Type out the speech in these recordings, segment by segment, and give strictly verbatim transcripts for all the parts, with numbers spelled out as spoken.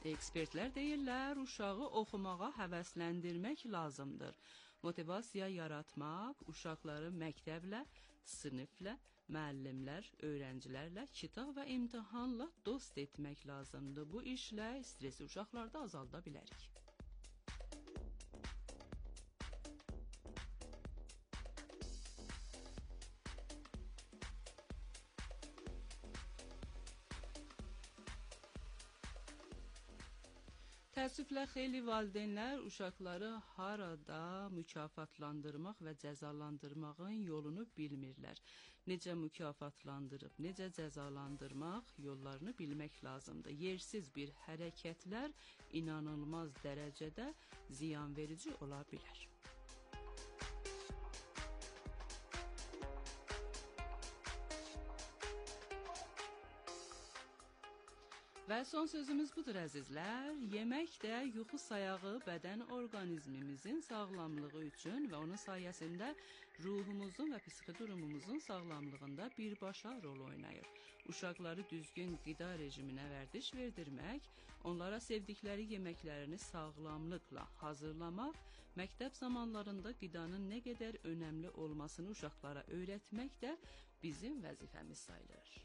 Ekspertlər deyirlər, uşağı oxumağa həvəsləndirmək lazımdır. Motivasiya yaratmaq, uşaqları məktəblə, siniflə, müəllimlər, öğrencilərlə, kitab və imtahanla dost etmək lazımdır. Bu işlə stresi uşaqlarda azalda bilərik. Təəssüflə xeyli valideynlər uşaqları harada mükafatlandırmaq və cəzalandırmağın yolunu bilmirlər. Necə mükafatlandırıb, necə cəzalandırmaq yollarını bilmək lazımdır. Yersiz bir hərəkətlər inanılmaz dərəcədə ziyanverici ola bilər. Və son sözümüz budur əzizlər. Yemək də yuxu sayağı bədən orqanizmimizin sağlamlığı üçün və onun sayəsində ruhumuzun və psixi durumumuzun sağlamlığında birbaşa rol oynayır. Uşaqları düzgün qida rejiminə vərdiş verdirmək, onlara sevdikləri yeməklərini sağlamlıqla hazırlamaq, məktəb zamanlarında qidanın nə qədər önəmli olmasını uşaqlara öyrətmək də bizim vəzifəmiz sayılır.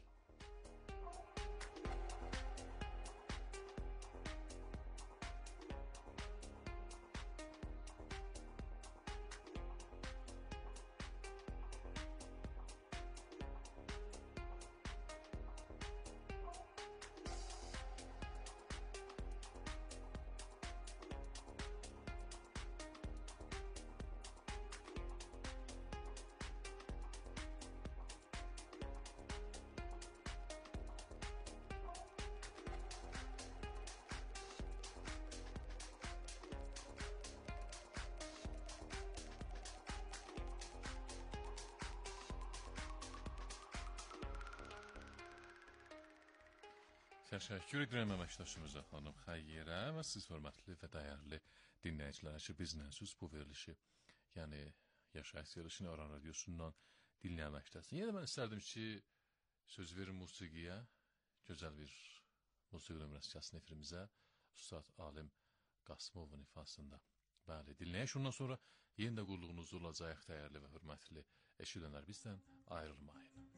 Təşəkkür edirəm əməkdaşımıza xanım Xəyyərə və siz hörmətli və dəyərli dinləyicilər ki, bizlə bu verilişi, yəni yaşayış verilişini Aran Radiosundan dinləməkdəsiniz. Yenə mən istərdim ki, söz verin musiqiyə, gözəl bir musiqi nömrəsi gəlsin efirimizə, Ustad Alim Qasımovun ifasında. Bəli, dinləyək, ondan sonra yenə də qulluğunuz olacaq dəyərli və hörmətli eşidənlər, bizdən ayrılmayın.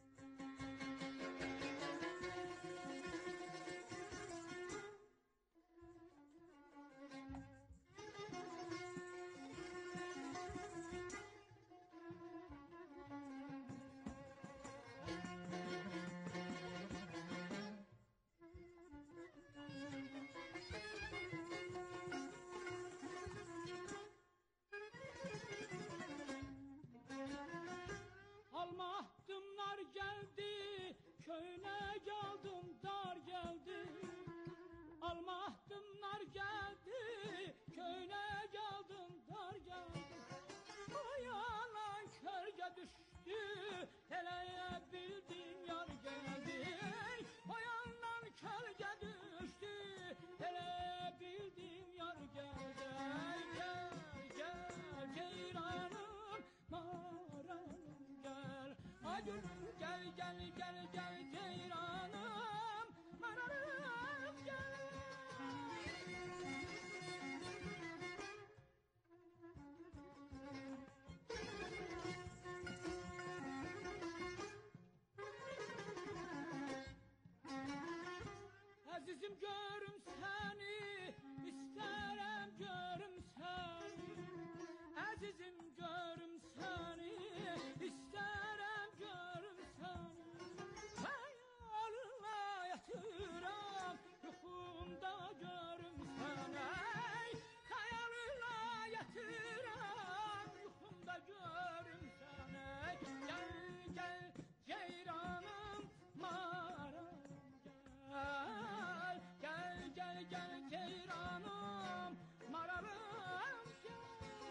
Əzizim görüm səni, istərəm görüm səni. Əzizim görüm səni, istərəm görüm səni. Xəyalına yatıram, yuxumda görüm səni. Xəyalına yatıram, yuxumda görüm səni. Gəl, gəl, ceyranım, maram gəl. Gel gel gel ceyranım, mararım gel.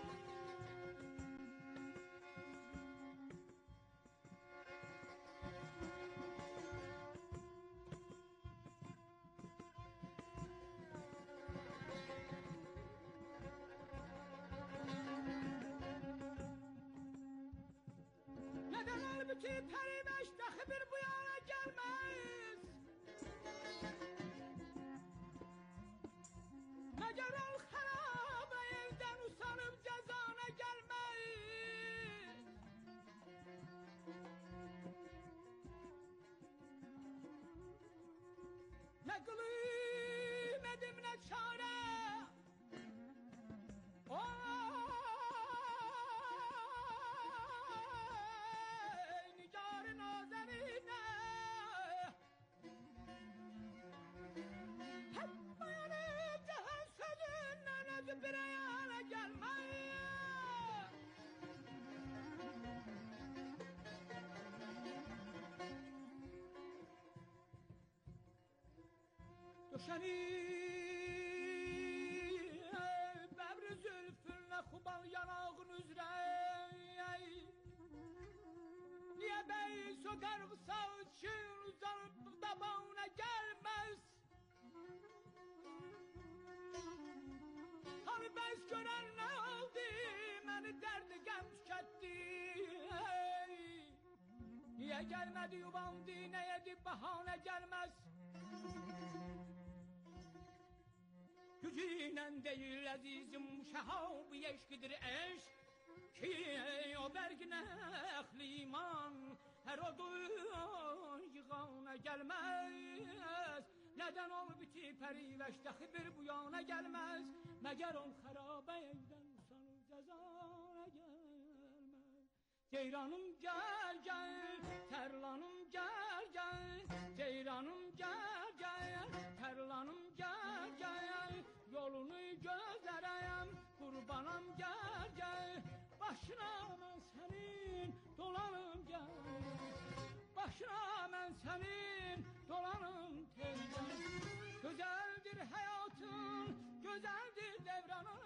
Neden halbuki peribeş dahi bir bu yana gelmez? kılım edim ne çare. Oy nigar nazerine hep bayanı cihan sözünden özü bir ayağına gelmez. Düşeni bebri zülfünle kubal yanağın üzre. Niye bey söker kısa için uzanıp tabağına gelmez? Hani bez gören ne oldu? Beni derdi gem tüketti. Niye gelmedi yuvam dineyedi bahane gelmez? Gücüyle değil azizim şahab yeşkidir eş ki o bergine ehli iman her o yığana gelmez. Neden ol biti periveşte bir bu yana gelmez? Meğer ol harabe evden usanır cezana gelmez. Ceyranım gel gel, terlanım gel gel, ceyranım gel gel, terlanım gel gel. Yolunu gözlereyem, kurbanım gel gel. Başına ben senin dolanım gel. Başına ben senin dolanım teyze. Güzeldir hayatın, güzeldir devranın.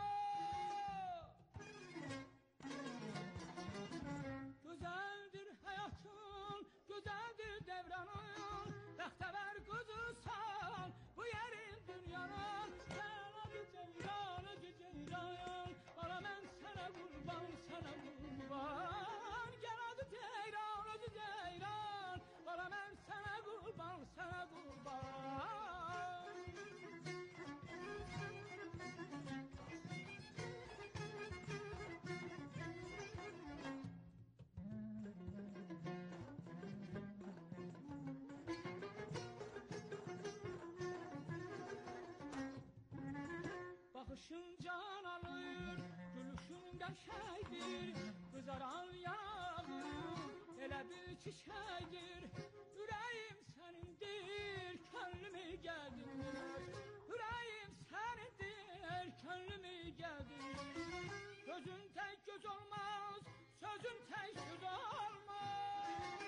Güzeldir hayatın, güzeldir devranın. Behteber kızısan bu yerin dünyanın. Sen adı ceylan, adı ceylan. Bana ben sana kurban, sana kurban. Gel adı ceylan, adı ceylan. Bana ben sana kurban, sana kurban. Bakışın can alır, gülüşün qəşəkdir, kızaran yanağın elə bir çiçəkdir. Ürəyim sənindir, könlümü gəldin. Ürəyim sənindir, könlümü gəldin. Gözün tek göz olmaz, sözün tek söz olmaz.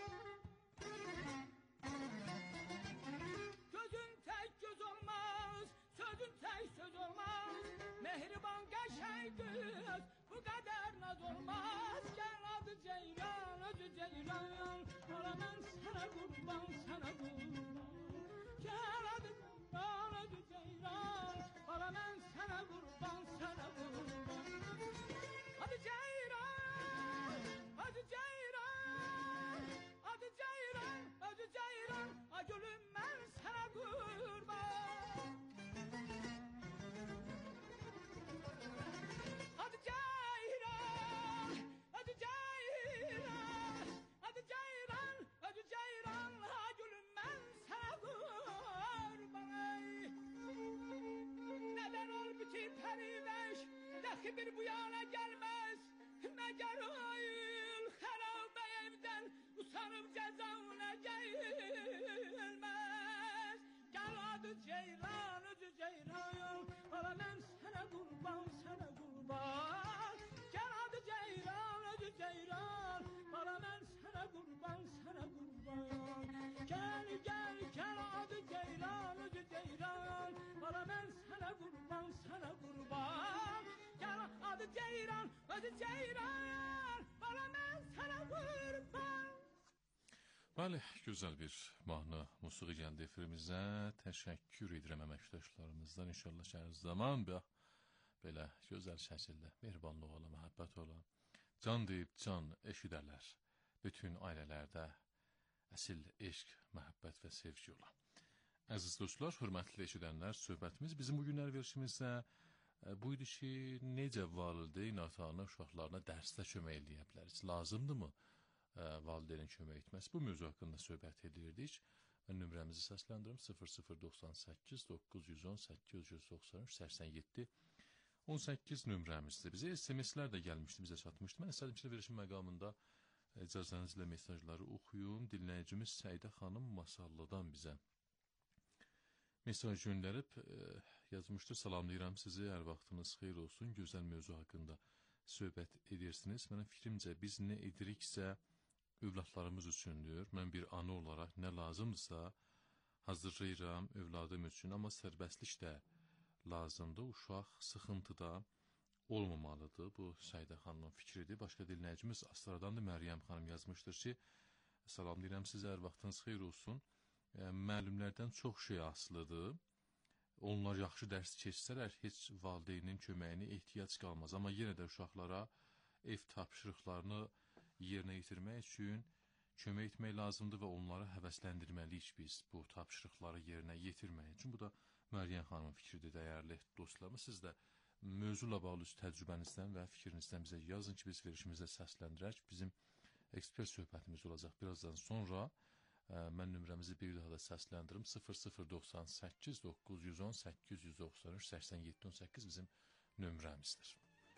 Gözün tek göz olmaz, sözün tek söz olmaz. Mehriban qəşəng qız, bu qədər naz olmaz. Gel adı ceylan, adı ceylan. Bana ben sana kurban, sana kurban. Gel adı ceylan, adı ceylan. Bana ben sana kurban, sana kurban. Adı ceylan, adı ceylan. Adı ceylan, adı ceylan. Ay gülüm ben sana kurban. Adı ceylan, adı ceylan. Adı ceylan, adı ceylan. Ha gülüm ben sana kurban. Ay. Neden ol bütün periveş dahi bir bu yana gelmez. Meğer ayıl harabe evden usanıp cezana gelmez. Gel adı ceylan, adı ceylan. Bana ben sana kurban, sana kurban. Gel adı ceylan, adı ceylan. Bana ben sana kurban, sana kurban. Gel gel gel adı ceylan, adı ceylan. Bana ben sana kurban, sana kurban. Gel adı ceylan, adı ceylan. Bana ben sana kurban. Bəli, gözəl bir mahnı musiqi gəldi efirimizə. Təşəkkür edirəm əməkdaşlarımızdan. İnşallah hər zaman belə gözəl şəkildə mehribanlıq ola, məhəbbət ola. Can deyib can eşidərlər. Bütün ailələrdə əsil eşq, məhəbbət və sevgi ola. Əziz dostlar, hörmətli eşidənlər, söhbətimiz bizim bugünlər verişimizdə buydu ki, necə valideyn ata-ana uşaqlarına dərsdə kömək eləyə bilərik? Lazımdırmı valideynin kömək etməsi? Bu mövzu haqqında söhbət edirdik. Mən nömrəmizi səsləndirim sıfır sıfır doxsan səkkiz doqquz yüz on səkkiz yüz doxsan üç səksən yeddi on səkkiz nömrəmizdir. Bizə S M S-lər də gəlmişdi, bizə çatmışdı. Mən istədim ki, verilişin məqamında icazənizlə mesajları oxuyum. Dinləyicimiz Səidə xanım Masallıdan bizə mesaj göndərib e, yazmışdır. Salamlayıram sizi, hər vaxtınız xeyir olsun. Gözəl mövzu haqqında söhbət edirsiniz. Mənim fikrimcə biz nə ediriksə övladlarımız üçündür. Mən bir ana olaraq nə lazımdırsa hazırlayıram övladım üçün, amma sərbəstlik də lazımdır. Uşaq sıxıntıda olmamalıdır. Bu Səidə xanımın fikridir. Başqa dinləyicimiz Astradan da Məryəm xanım yazmışdır ki, salamlayıram sizə, hər vaxtınız xeyir olsun. E, müəllimlərdən çox şey asılıdır. Onlar yaxşı dərs keçsələr heç valideynin köməyinə ehtiyac qalmaz. Amma yenə də uşaqlara ev tapşırıqlarını yerinə yetirmək üçün kömək etmək lazımdır və onları həvəsləndirməliyik biz bu tapşırıqları yerinə yetirmək üçün. Bu da Məryəm xanımın fikridir, dəyərli dostlarımız. Siz də mövzuyla bağlı təcrübənizdən və fikrinizdən bizə yazın ki, biz verilişimizə səsləndirək. Bizim ekspert söhbətimiz olacaq birazdan sonra. Ə, mən nömrəmizi bir daha da səsləndirim. sıfır sıfır doxsan səkkiz doqquz yüz on səkkiz yüz doxsan üç səksən yeddi on səkkiz bizim nömrəmizdir.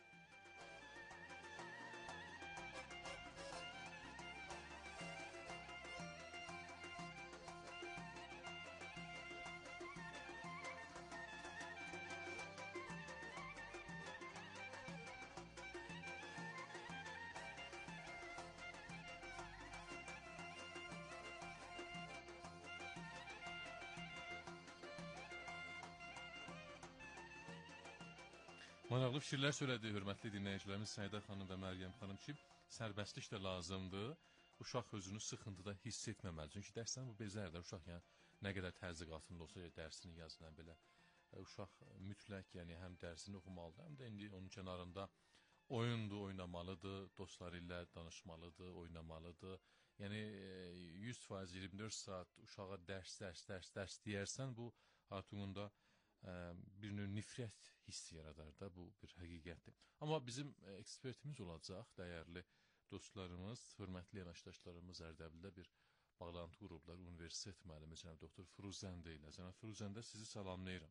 Maraqlı fikirlər söylədi hörmətli dinləyicilərimiz Səidə xanım və Məryəm xanım ki, sərbəstlik də lazımdır. Uşaq özünü sıxıntıda hiss etməməli. Çünki dərsdən bu bezərdir. Uşaq yəni nə qədər təzyiq altında olsa ya dərsini yazılan belə uşaq mütləq yəni həm dərsini oxumalıdır, həm də indi onun kənarında oyundur, oynamalıdır, dostları ilə danışmalıdır, oynamalıdır. Yəni yüz faiz iyirmi dörd saat uşağa dərs, dərs, dərs, dərs deyərsən bu artıq onda bir növ nifrət hissi yaradar da, bu bir həqiqətdir. Amma bizim ekspertimiz olacaq, dəyərli dostlarımız, hörmətli əməkdaşlarımız Ərdəbildə bir bağlantı qurublar, universitet müəllimi cənab doktor Firuzəndə ilə. Cənab Firuzəndə sizi salamlayıram.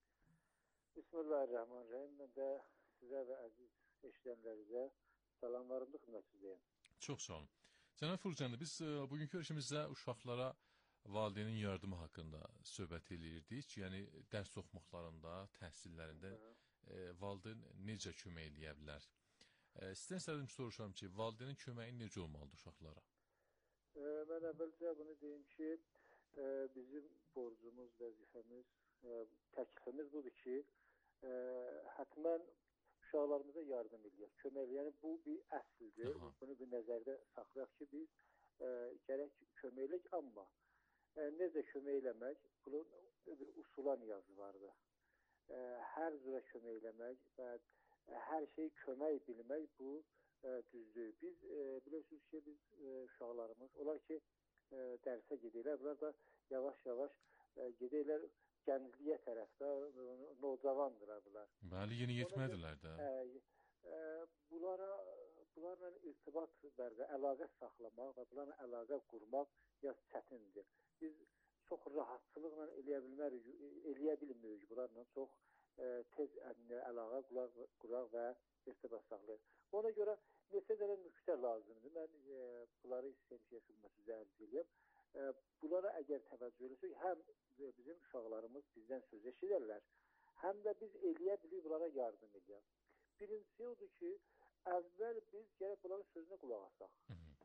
Bismillahirrahmanirrahim. Mən də sizə və əziz eşidənlərinizə salamlarımı xidmətinizdəyim. Çox sağ olun. Cənab Firuzəndə, biz bugünkü görüşümüzdə uşaqlara valideynin yardımı haqqında söhbət eləyirdik. Yəni, dərs oxumaqlarında, təhsillərində e, valideyn necə kömək eləyə bilər? E, sizdən istədim soruşam ki, valideynin köməyi necə olmalıdır uşaqlara? E, mən əvvəlcə bunu deyim ki, e, bizim borcumuz, vəzifəmiz, e, təklifimiz budur ki, e, hətmən uşaqlarımıza yardım eləyək, kömək eləyək. Yəni, bu bir əsldir. Aha. Bunu bir nəzərdə saxlayaq ki, biz e, gərək kömək eləyək, amma E, necə kömək eləmək, bunun bir usula niyazı vardır. E, hər cürə kömək eləmək və e, hər şeyi kömək bilmək bu e, düzdür. Biz e, bilirsiniz ki, biz e, uşaqlarımız, onlar ki e, dərsə gedirlər, bunlar da yavaş-yavaş e, gedirlər gəncliyə tərəfdə, nocavandırlar bunlar. Bəli, yeni yetmədirlər də. E, e, bunlara, bunlarla irtibat bərdə, əlaqə saxlamaq və bunlarla əlaqə qurmaq yaz çətindir. Biz çox rahatçılıqla eləyə bilmərik, eləyə bilmirik. Bunlarla çox e, tez əlaqə quraq və irtibat saxlayır. Ona görə neçə dənə nöqtə lazımdır. Mən e, bunları istəyəm ki, xidmətinizə ərz edeyim. E, bunlara əgər təvəccüh eləsək, həm bizim uşaqlarımız bizdən söz eşidərlər, həm də biz eləyə bilirik, bunlara yardım edək. Birincisi odur ki, əvvəl biz gərək bunların sözünə qulaq asaq.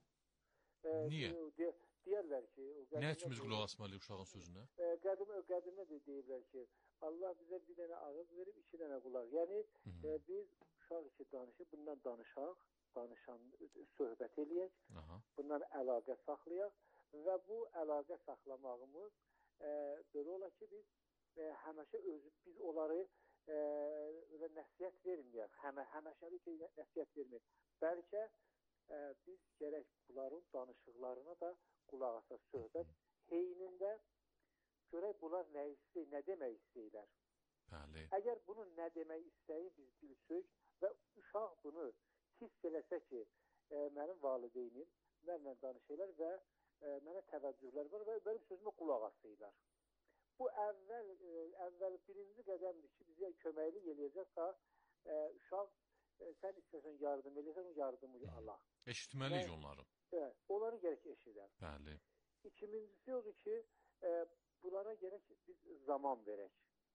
E, Niyə? De, deyərlər ki... Nə üçün biz qulaq asmalıyıq uşağın sözünə? E, qədim, qədimdə də deyirlər ki, Allah bizə bir dənə ağız verib, iki dənə qulaq. Yəni, e, biz uşaq ki danışıb, bundan danışaq, danışan, söhbət eləyək, Aha. bundan əlaqə saxlayaq və bu əlaqə saxlamağımız e, belə olar ki, biz e, həməşə özü, biz onları e, nəsiyyət verməyək, həmə, həməşəlik nəsiyyət verməyək. Bəlkə e, biz gərək bunların danışıqlarına da qulaq asaq, söhbət heynində görək bunlar nə istəyir, nə demək istəyirlər. Bəli. Əgər bunun nə demək istəyi biz bilsək və uşaq bunu hiss eləsə ki, e, mənim valideynim mənimlə danışırlar və e, mənə təvəccühlər var və mənim sözümə qulaq asırlar. Bu əvvəl e, əvvəl birinci qədəmdir ki, bizə köməklik eləyəcək ta e, uşaq e, sən istəsən yardım eləyəsən, o yardımı alaq. Eşitməliyik onları. Evet, onları gərək eşidər. Bəli. İkincisi odur ki, e, bunlara gərək biz zaman verək.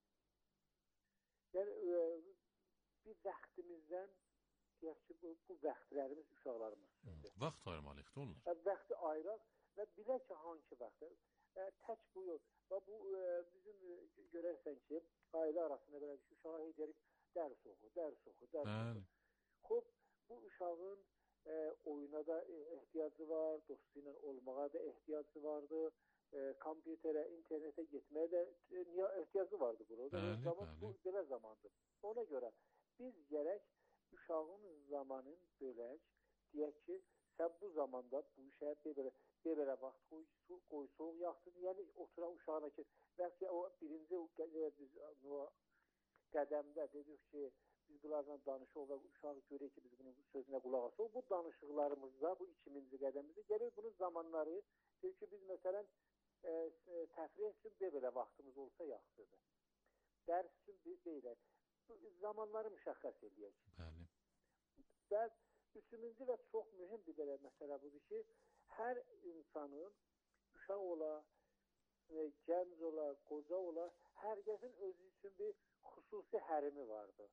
Yəni, e, bir vaxtimizdən, deyək ki, bu, bu vaxtlərimiz uşaqlarımız. Vaxt ayırmalıyıq da onlar. E, vaxtı ayıraq və bilək ki, hangi vaxtı. E, tək bu yox. Və bu, e, bizim e, görərsən ki, ailə arasında belə bir uşağa edərik, dərs oxu, dərs oxu, dərs oxu. Xob, bu uşağın e, oyuna da ehtiyacı var, dostu ilə olmağa da ehtiyacı vardı, e, kompüterə, internetə getməyə də e, ehtiyacı vardı burada. Bəli, zaman, bəli. Bu belə zamandır. Ona görə biz gərək uşağın zamanın bölək, deyək ki, sən bu zamanda bu işə belə, belə vaxt qoy, qoy soğuk yaxsın, yəni oturaq uşağına ki, bəlkə o birinci biz o qədəmdə dedik ki, biz bunlarla danışıq və uşaq görək ki, biz bunun sözünə qulaq asıq. Bu danışıqlarımızda, bu ikinci qədəmizdə gələk bunun zamanları, deyək ki, biz məsələn e, təfrih üçün belə vaxtımız olsa yaxşıdır. Dərs üçün belə. Zamanları müşəxəs eləyək. Bəli. Və üçüncü və çox mühüm bir belə məsələ budur ki, hər insanın uşaq ola, e, gənc ola, qoca ola, hər kəsin özü üçün bir xüsusi hərimi vardır.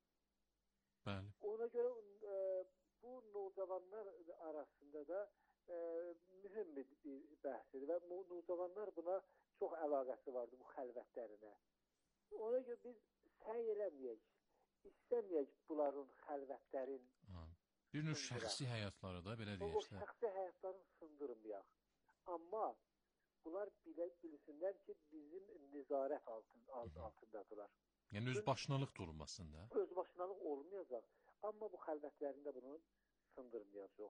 Bəli. Ona görə e, bu nocavanlar arasında da e, mühüm bir, bir bəhsdir və nocavanlar buna çox əlaqəsi vardır bu xəlvətlərinə. Ona görə biz səy eləməyək, istəməyək bunların xəlvətlərin. Ha. Bir növ şəxsi həyatları da belə deyək. O şəxsi həyatlarını sındırmayaq. Amma bunlar bilə, bilsinlər ki, bizim nizarət altın, alt, altındadırlar. Yəni öz başınalıq durmasında. Öz başınalıq olmayacaq. Amma bu xəlvətlərində bunu sındırmayacaq.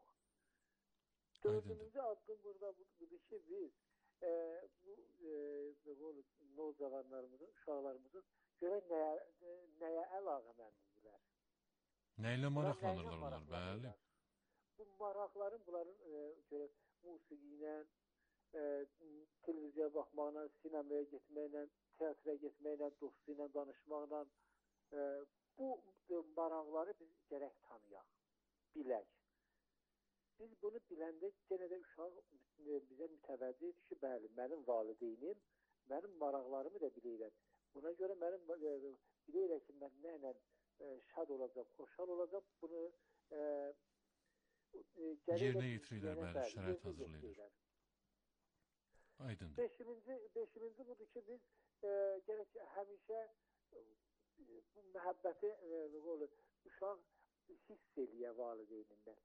Dördüncü addım burada budur ki, biz e, bu, e, bu nocavanlarımızın, uşaqlarımızın görə nəyə, nəyə əlaqə mənlidirlər. Nə ilə maraqlanırlar onlar, bəli. Bu maraqların bunların e, görə musiqi ilə, e, televiziyaya baxmaqla, sinemaya getməklə, teatra getməklə, dostu ilə danışmaqla e, bu e, maraqları biz gərək tanıyaq, bilək. Biz bunu biləndə yenə də uşaq e, bizə mütəvəccihdir ki, bəli, mənim valideynim, mənim maraqlarımı da bilirlər. Buna görə mənim e, bilirlər ki, mən nə ilə e, şad olacaq, xoşal olacaq, bunu e, e, yerinə yetirirlər, bəli, şərait hazırlayırlar. Aydındır. Beşinci, beşinci budur ki, biz e, gərək həmişə e, bu məhəbbəti e, uşaq hiss eləyə valideynindən.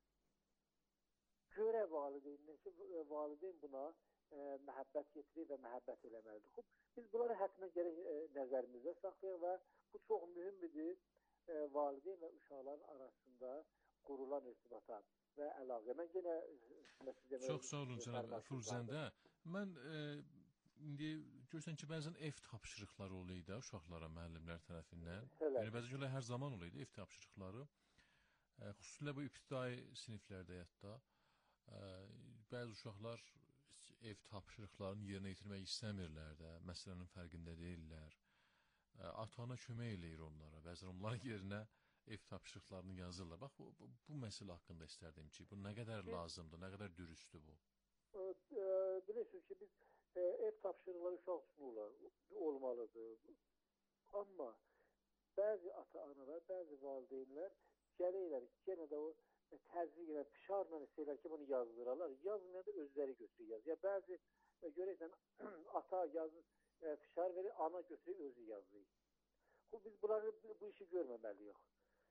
Görə valideynindən ki, valideyn buna e, məhəbbət getirir və məhəbbət eləməlidir. Xub, biz bunları həttəmən gərək e, nəzərimizdə saxlayaq və bu çox mühümdür e, valideyn və uşaqların arasında qurulan irtibata və əlaqə. Mən yenə e, çox sağ olun cənab Firuzəndə. Mən e, indi görürsən ki, bəzən ev tapşırıqları oluyor da uşaqlara müəllimlər tərəfindən. Yəni bəzən görə hər zaman oluyor ev tapşırıqları. E, xüsusilə bu ibtidai siniflərdə hətta e, bəzi uşaqlar ev tapşırıqlarını yerinə yetirmək istəmirlər də, məsələnin fərqində deyirlər. E, ata-ana kömək eləyir onlara. Bəzən onların yerinə ev tapşırıqlarını yazırlar. Bax, bu, bu, bu məsələ haqqında istərdim ki, bu nə qədər lazımdır, nə qədər dürüsttür bu? Bilirsiniz ki, biz e, ev tapşırıqları uşaq üçün olmalıdır. Amma bəzi ata-analar, bəzi valideynlər gəlirlər, yenə də o e, təzyiq ilə, fişarla istəyirlər ki, bunu yazdırarlar. Yazmaya da özləri götürür yaz. Ya bəzi e, görürsən, ata yaz, e, fişar verir, ana götürür, özü yazır. Bu, biz bunları, bu işi görməməliyik.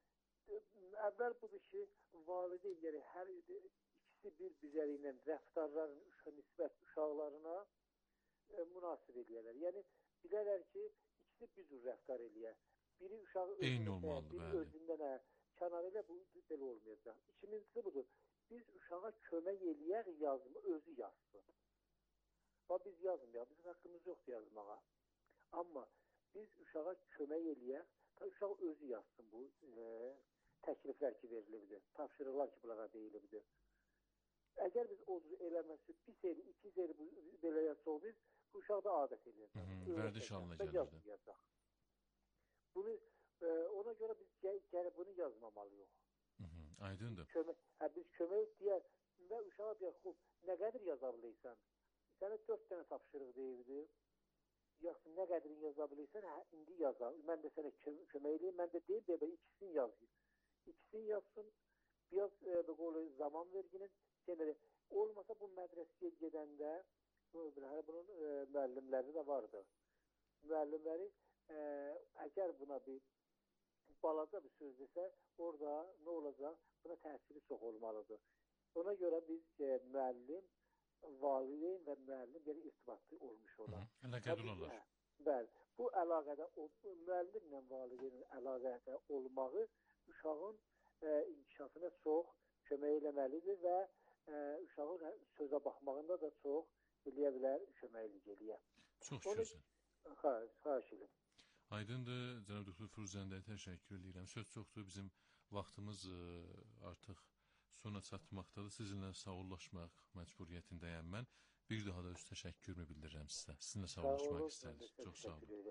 Əvvəl budur ki, valideynləri hər ikisi bir-birləri ilə rəftarlarını uşaq nisbət uşaqlarına e, münasib eləyərlər. Yəni, bilərlər ki, ikisi bir cür rəftar eləyər. Biri uşağı özündə, biri özündən kənar elə, bu belə olmayacaq. İkincisi budur, biz uşağa kömək eləyək yazımı, özü yazsın. Və biz yazmayaq, bizim haqqımız yoxdur yazmağa. Amma biz uşağa kömək eləyək, uşaq özü yazsın bu e, təkliflər ki verilibdir, tapşırıqlar ki bunlara deyilibdir. əgər biz o cür eləməsi, bir seri, iki seri belə yazsaq biz, bu uşaq da adət eləyəcək. Vərdiş halına gəlirdi. Bunu, e, ona görə biz gəlib bunu yazmamalıyıq. Aydındır. Kömək, hə, biz kömək deyək və uşağa deyək, xub, nə qədər yaza bilirsən? Sənə dörd dənə tapşırıq deyirdi. Yaxşı, nə qədrini yaza bilirsən, hə, indi yaza. Mən də sənə kö kömək eləyim, mən də deyim, deyim, ikisini yazayım. İkisini yazsın, biraz e, böyle, zaman verginin, genelde, olmasa bu mədrəsəyə gedəndə, bunun e, müəllimləri də vardı. Müəllimləri, e, əgər buna bir balaca bir söz desə, orada nə olacaq? Buna təsiri çox olmalıdır. Ona görə biz e, müəllim, valideyn və müəllim bir irtibatlı olmuş olar. Əlaqədə olar. Bəli. Bu əlaqədə, o, müəllimlə valideynin əlaqədə olmağı uşağın e, inkişafına çox kömək eləməlidir və e, uşağın sözə baxmağında da çox eləyə bilər, köməklik eləyə. Çox gözəl. Xahiş edirəm. Aydındır, cənab doktor Firuzəndəyə təşəkkür edirəm. Söz çoxdur, bizim vaxtımız ə, artıq sona çatmaqdadır. Sizinlə sağollaşmaq məcburiyyətindəyəm mən. Bir daha da öz təşəkkürümü bildirirəm sizə. Sizinlə sağollaşmaq istəyirik. Çox sağ olun.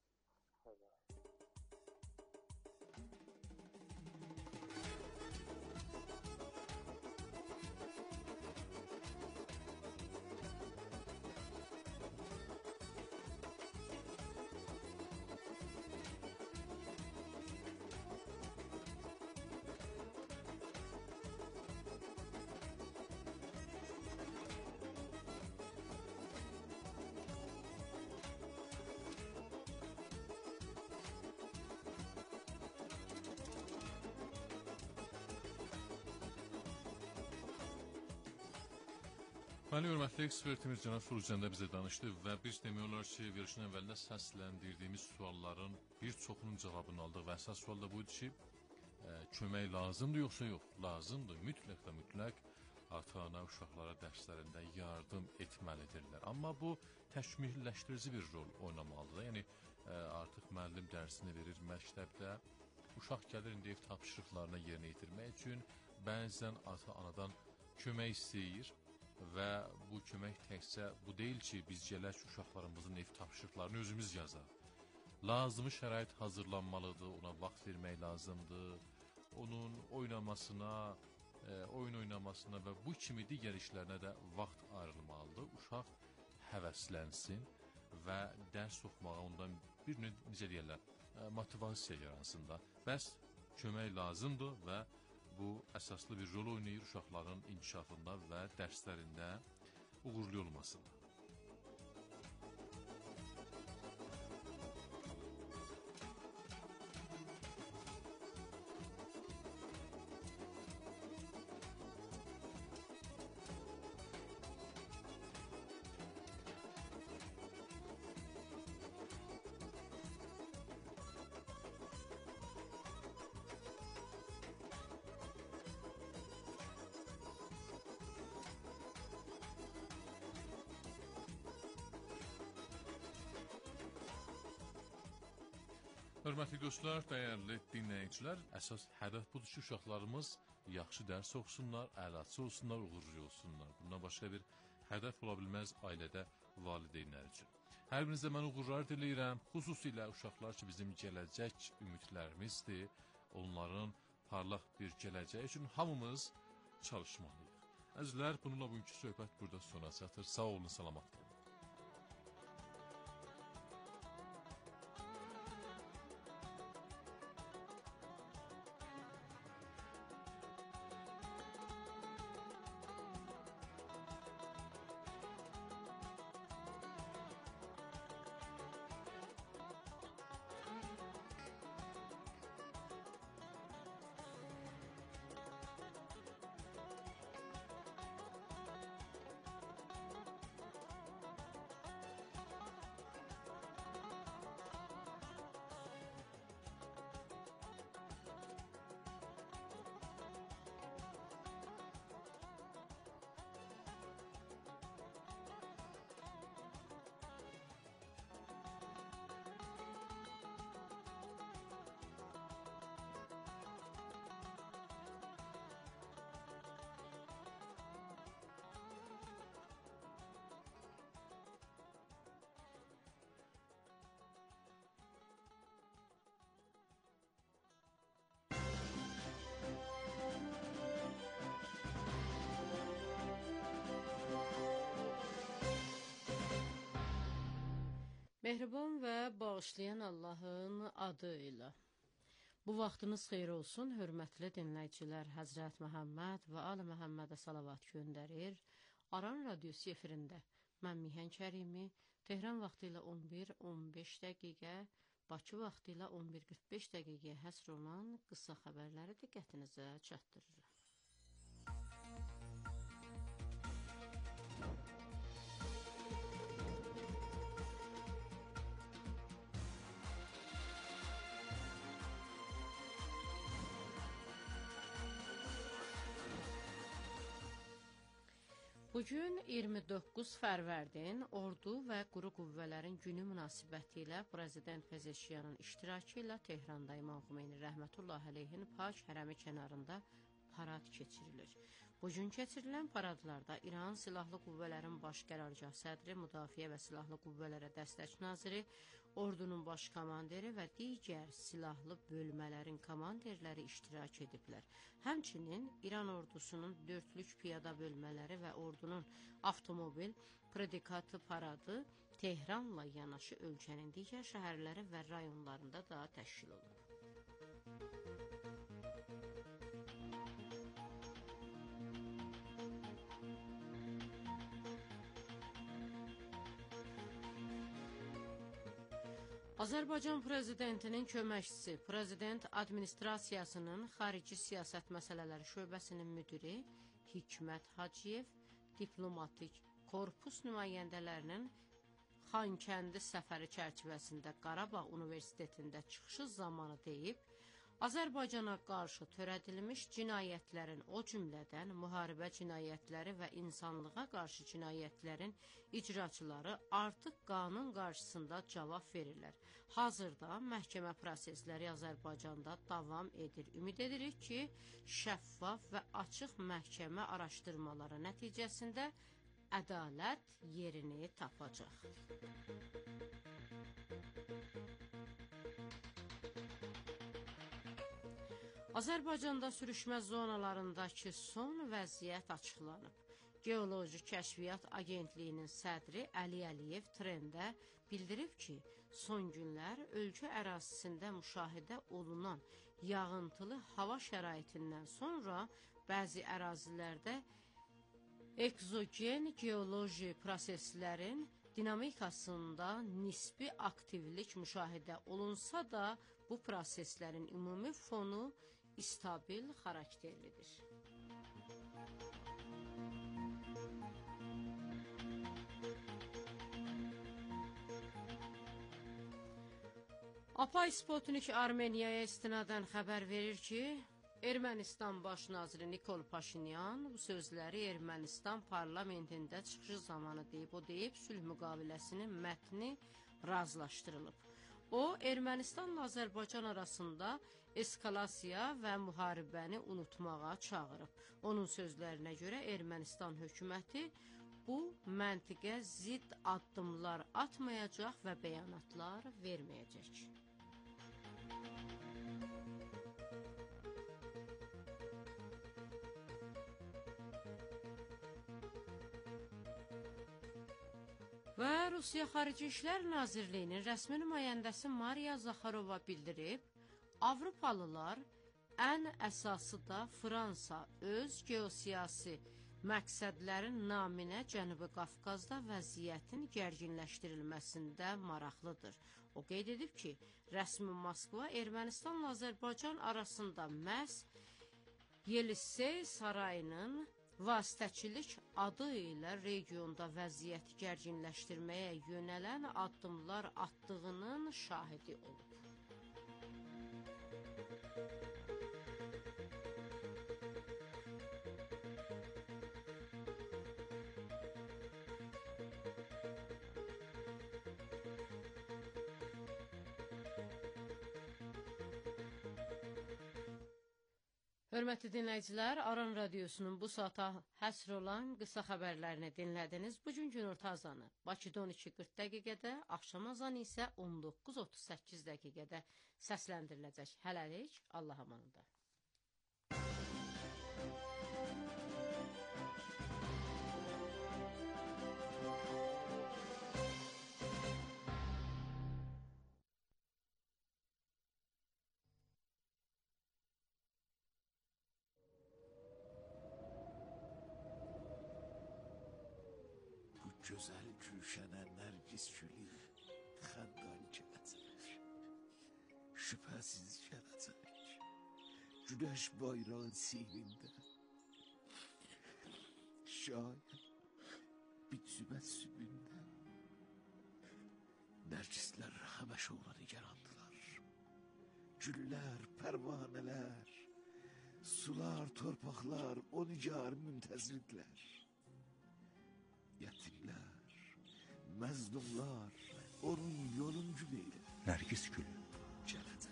Məli, hörmətli ekspertimiz cənab Firuzəndə bizə danışdı və biz demək olar ki, verilişin əvvəlində səsləndirdiyimiz sualların bir çoxunun cavabını aldıq və əsas sual da buydu ki, ə, kömək lazımdır yoxsa yox? Lazımdır, mütləq də mütləq ata-ana uşaqlara dərslərində yardım etməlidirlər. Amma bu təşmilləşdirici bir rol oynamalıdır. Yəni, ə, artıq müəllim dərsini verir məktəbdə, uşaq gəlir indi ev tapşırıqlarına yerinə yetirmək üçün bəzən ata-anadan kömək istəyir. Və bu kömək təkcə bu deyil ki, biz gələk uşaqlarımızın ev tapşırıqlarını özümüz yazaq. Lazımi şərait hazırlanmalıdır, ona vaxt vermək lazımdır. Onun oynamasına, e, oyun oynamasına və bu kimi digər işlərinə də vaxt ayrılmalıdır. Uşaq həvəslənsin və dərs oxumağa ondan bir necə deyərlər, e, motivasiya yaransın da. Bəs kömək lazımdır və bu əsaslı bir rol oynayır uşaqların inkişafında və dərslərində uğurlu olmasında. Hörmətli dostlar, dəyərli dinləyicilər, əsas hədəf budur ki, uşaqlarımız yaxşı dərs oxusunlar, əlaçı olsunlar, uğurlu olsunlar. Bundan başqa bir hədəf ola bilməz ailədə valideynlər üçün. Hər birinizə mən uğurlar diləyirəm, xüsusilə uşaqlar ki, bizim gələcək ümidlərimizdir. Onların parlaq bir gələcək üçün hamımız çalışmalıyıq. Əzizlər, bununla bugünkü söhbət burada sona çatır. Sağ olun, salamat olun. Mehriban və bağışlayan Allahın adı ilə. Bu vaxtınız xeyir olsun, hörmətli dinləyicilər. Həzrət Məhəmməd və Ali Məhəmmədə salavat göndərir. Aran radiosu efirində mən Mihan Kərimi, Tehran vaxtı ilə on bir on beş dəqiqə, Bakı vaxtı ilə on bir qırx beş dəqiqəyə həsr olan qısa xəbərləri diqqətinizə çatdırırıq. Bugün iyirmi doqquz Fərvərdin Ordu və Quru Qüvvələrin günü münasibəti ilə Prezident Pezeşkiyanın iştirakı ilə Tehranda İmam Xomeyni rəhmətullahi əleyhin Pak hərəmi kənarında parad keçirilir. Bugün keçirilən paradlarda İran Silahlı Qüvvələrin Baş Qərargah sədri, Müdafiə və Silahlı Qüvvələrə dəstək naziri, ordunun baş komandiri və digər silahlı bölmələrin komandirləri iştirak ediblər. Həmçinin İran ordusunun dördlük piyada bölmələri və ordunun avtomobil predikatı paradı Tehranla yanaşı ölkənin digər şəhərləri və rayonlarında da təşkil olunub. Azərbaycan Prezidentinin köməkçisi, Prezident Administrasiyasının Xarici Siyasət Məsələləri Şöbəsinin müdiri Hikmət Hacıyev, diplomatik korpus nümayəndələrinin Xankəndi səfəri çərçivəsində Qarabağ Universitetində çıxışı zamanı deyib, Azərbaycana qarşı törədilmiş cinayətlərin, o cümlədən müharibə cinayətləri və insanlığa qarşı cinayətlərin icraçıları artıq qanun qarşısında cavab verirlər. Hazırda məhkəmə prosesləri Azərbaycanda davam edir. Ümid edirik ki, şəffaf və açıq məhkəmə araşdırmaları nəticəsində ədalət yerini tapacaq. Azərbaycanda sürüşmə zonalarındakı son vəziyyət açıqlanıb. Geoloji Kəşfiyyat Agentliyinin sədri Əli Əliyev trendə bildirib ki, son günlər ölkə ərazisində müşahidə olunan yağıntılı hava şəraitindən sonra bəzi ərazilərdə ekzogen geoloji proseslərin dinamikasında nisbi aktivlik müşahidə olunsa da, bu proseslərin ümumi fonu stabil xarakterlidir. APA Sputnik Armeniyaya istinadən xəbər verir ki, Ermənistan baş naziri Nikol Paşinyan bu sözləri Ermənistan parlamentində çıxışı zamanı deyib. O deyib, sülh müqaviləsinin mətni razılaşdırılıb. O, Ermənistanla Azərbaycan arasında eskalasiya və müharibəni unutmağa çağırıb. Onun sözlərinə görə Ermənistan hökuməti bu məntiqə zidd addımlar atmayacaq və bəyanatlar verməyəcək. Və Rusiya Xarici İşlər Nazirliyinin rəsmi nümayəndəsi Mariya Zaxarova bildirib, Avropalılar ən əsası da Fransa öz geosiyasi məqsədlərin naminə Cənubi Qafqazda vəziyyətin gərginləşdirilməsində maraqlıdır. O qeyd edib ki, rəsmi Moskva Ermənistanla Azərbaycan arasında məhz Yelisey sarayının vasitəçilik adı ilə regionda vəziyyəti gərginləşdirməyə yönələn addımlar atdığının şahidi olub. Hörmətli dinləyicilər, Aran Radiosunun bu saata həsr olan qısa xəbərlərini dinlədiniz. Bugün günorta azanı Bakıda on iki qırx dəqiqədə, axşam azanı isə on doqquz otuz səkkiz dəqiqədə səsləndiriləcək. Hələlik, Allah amanında. gözəl gülşənə nərgiz gülü xəndan gələcək. Şübhəsiz gələcək. Güneş bayrağın sihirində. Şayət bir zümət sübündə. Nərgislər həməşə ona nigarandılar. Güller, pervaneler, sular, torpaqlar o nigar müntəzirdirlər. Yetimler, məzlumlar onun yolun gülüyle. Nərgiz gülü gələcək.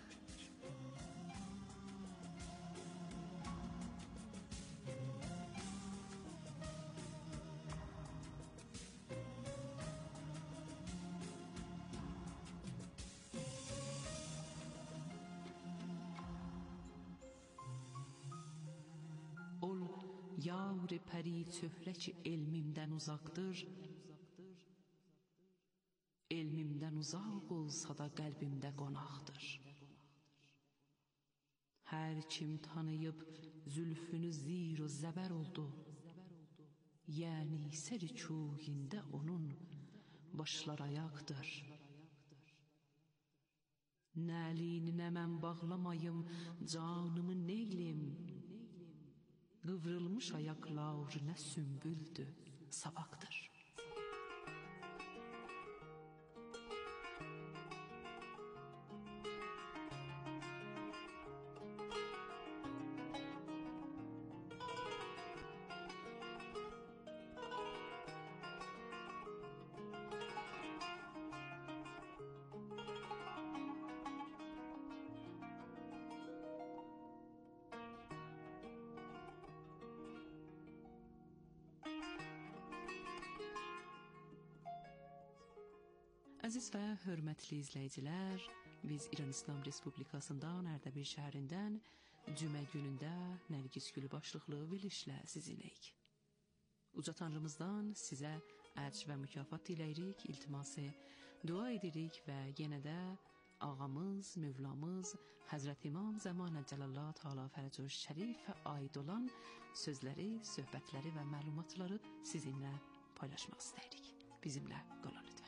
Ol yavr peri çöhrə ki elmimdən uzaqdır. Elmimdən uzaq olsa da qəlbimdə qonaqdır. Hər kim tanıyıb zülfünü zir o zəbər oldu. Yəni sər-i çuğində onun başlar ayaqdır. Nəlinə mən bağlamayım canımı neylim. Qıvrılmış ayaqlar nə sümbüldür, savaqdır. Əziz və hörmətli izləyicilər, biz İran İslam Respublikasından Ərdəbil şəhərindən cümə günündə Nərgiz gülü başlıqlı verilişlə sizinləyik. Uca Tanrımızdan sizə əcr və mükafat diləyirik, iltiması dua edirik və yenə də ağamız, Mövlamız Həzrət İmam Zəmanə Cəlallah Teala Fərəcü Şərifə aid olan sözləri, söhbətləri və məlumatları sizinlə paylaşmaq istəyirik. Bizimlə qalın lütfən.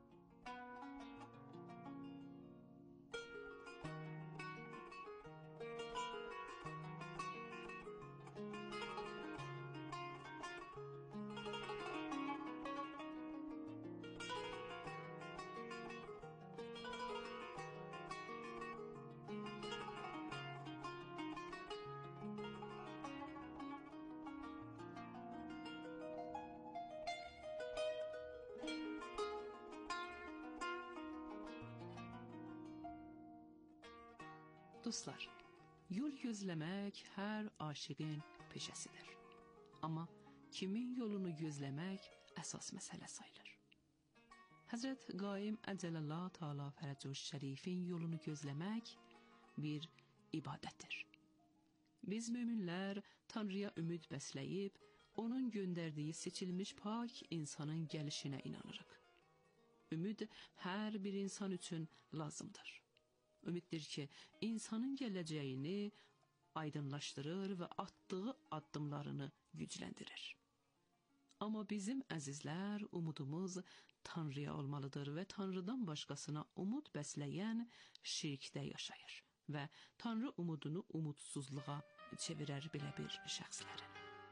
Dostlar, yol gözləmək hər aşiqin peşəsidir. Amma kimin yolunu gözləmək əsas məsələ sayılır. Həzrət Qaim Əcəlallah Teala Fərəcü Şərifin yolunu gözləmək bir ibadətdir. Biz möminlər Tanrıya ümid bəsləyib, onun göndərdiyi seçilmiş pak insanın gəlişinə inanırıq. Ümid hər bir insan üçün lazımdır. Ümiddir ki, insanın gələcəyini aydınlaşdırır və atdığı addımlarını gücləndirir. Amma bizim əzizlər, umudumuz Tanrıya olmalıdır və Tanrıdan başqasına umud bəsləyən şirkdə yaşayır və Tanrı umudunu umudsuzluğa çevirər belə bir şəxslərin.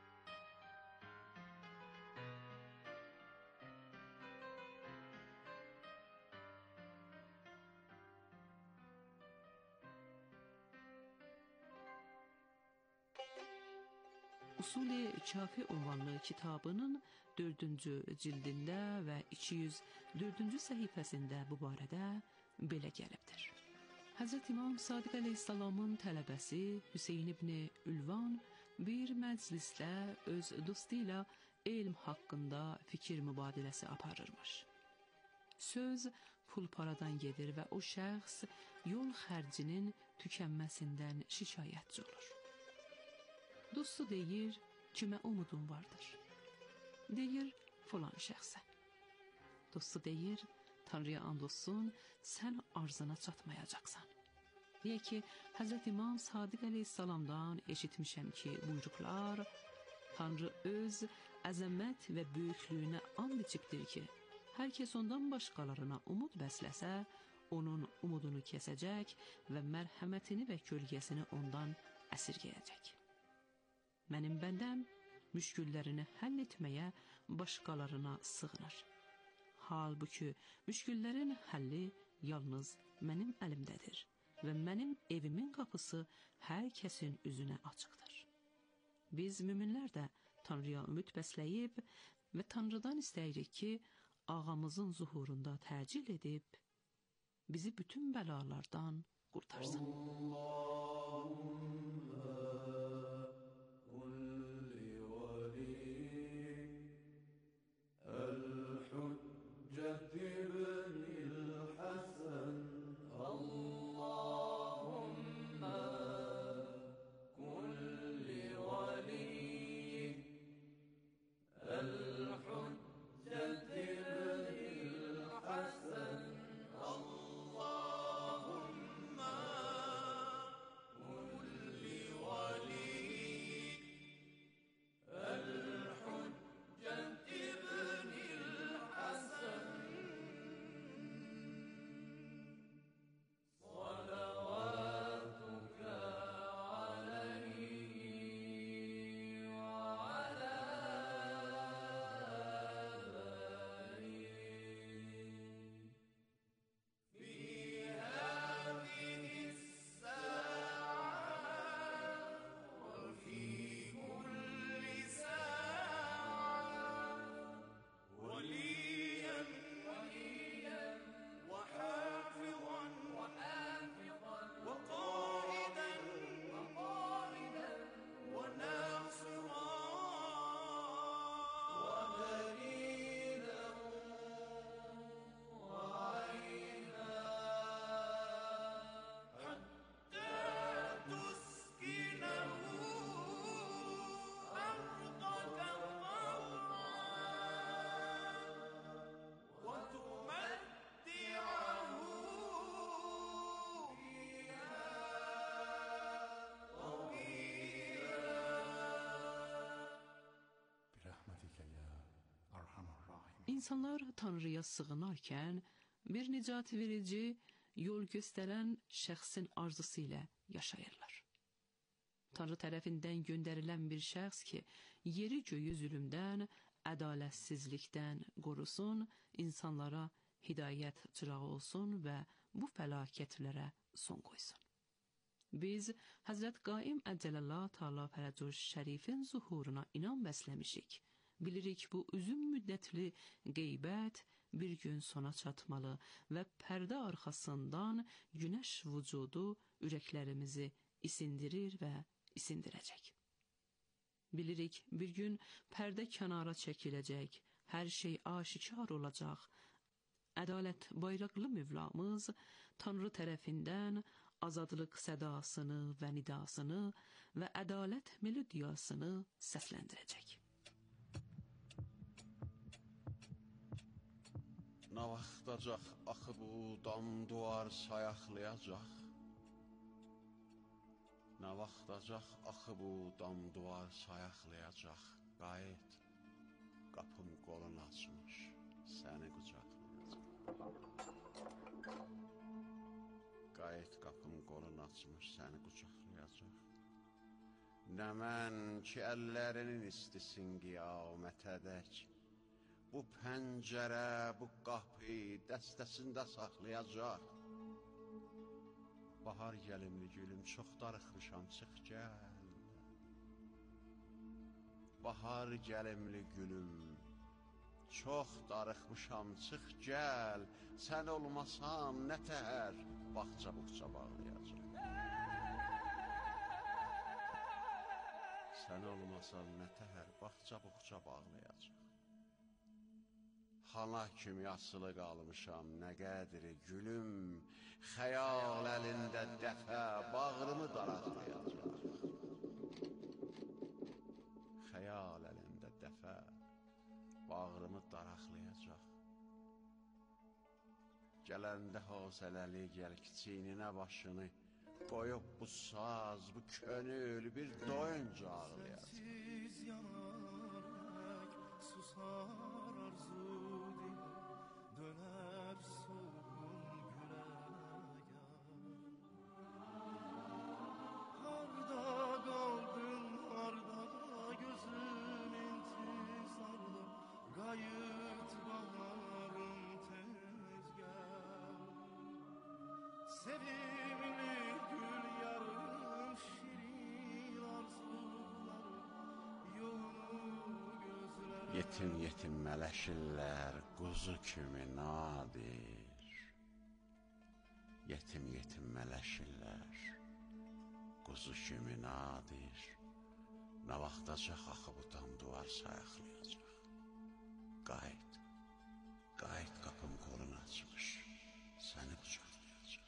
Usul-i Kafi ünvanlı kitabının dördüncü cildində və iki yüz dördüncü səhifəsində bu barədə belə gəlibdir. Həzrət İmam Sadiq əleyhissalamın tələbəsi Hüseyn ibn Ülvan bir məclisdə öz dostu ilə elm haqqında fikir mübadiləsi aparırmış. Söz pul paradan gedir və o şəxs yol xərcinin tükənməsindən şikayətçi olur. Dostu deyir, kimə umudun vardır? Deyir, filan şəxsə. Dostu deyir, Tanrıya and olsun, sən arzına çatmayacaqsan. Deyək ki, Həzrət İmam Sadiq əleyhissalamdan eşitmişəm ki, buyruqlar Tanrı öz əzəmət və böyüklüyünə and içibdir ki, hər kəs ondan başqalarına umud bəsləsə, onun umudunu kəsəcək və mərhəmətini və kölgəsini ondan əsirgəyəcək. Mənim bəndəm müşküllərini həll etməyə başqalarına sığınır. Halbuki müşküllərin həlli yalnız mənim əlimdədir və mənim evimin qapısı hər kəsin üzünə açıqdır. Biz müminlər də Tanrıya ümid bəsləyib və Tanrıdan istəyirik ki, ağamızın zuhurunda təcil edib, bizi bütün bəlalardan qurtarsın. İnsanlar Tanrıya sığınarkən bir nicat verici, yol göstərən şəxsin arzusu ilə yaşayırlar. Tanrı tərəfindən göndərilən bir şəxs ki, yeri göyü zülümdən, ədalətsizlikdən qorusun, insanlara hidayət çırağı olsun və bu fəlakətlərə son qoysun. Biz Həzrət Qaim Əcəlallah Teala Fərəcuş Şərifin zuhuruna inan bəsləmişik. Bilirik bu uzun müddətli qeybət bir gün sona çatmalı və pərdə arxasından günəş vücudu ürəklərimizi isindirir və isindirəcək. Bilirik bir gün pərdə kənara çəkiləcək, hər şey aşikar olacaq. Ədalət bayraqlı Mövlamız Tanrı tərəfindən azadlıq sədasını və nidasını və ədalət melodiyasını səsləndirəcək. Nə vaxtacaq axı bu dam duvar sayaqlayacaq? Nə vaxtacaq axı bu dam duvar sayaqlayacaq? Qayıt, qapım qolun açmış, səni qucaqlayacaq. Qayıt, qapım qolun açmış, səni qucaqlayacaq. Nə mən ki, əllərinin istisin qiyamətədək, bu pəncərə, bu qapı dəstəsində saxlayacaq. Bahar gəlimli gülüm, çox darıxmışam, çıx gəl. Bahar gəlimli gülüm, çox darıxmışam, çıx gəl. Sən olmasan nə təhər, bağça buxça bağlayacaq. Sən olmasan nə təhər, bağça buxça bağlayacaq. Xana kimi asılı qalmışam, nə qədri gülüm, xəyal əlində dəfə bağrımı daraqlayacaq. Xəyal əlində dəfə bağrımı daraqlayacaq. Gələndə hosələli gəl kiçiyninə başını, qoyub bu saz, bu könül bir doyunca ağlayacaq. sarar zudi döner solgun güleya harda kaldın harda gözün intizarda gayet baharım tezgah sevimli gül yarım şirin arzularım yolunu gözler Yetim yetim mələşirlər quzu kimi nadir. Yetim yetim mələşirlər quzu kimi nadir. Nə vaxtacaq axı bu tam duvar sayaqlayacaq. Qayıt, qayıt qapım qolun açmış, səni qucaqlayacaq.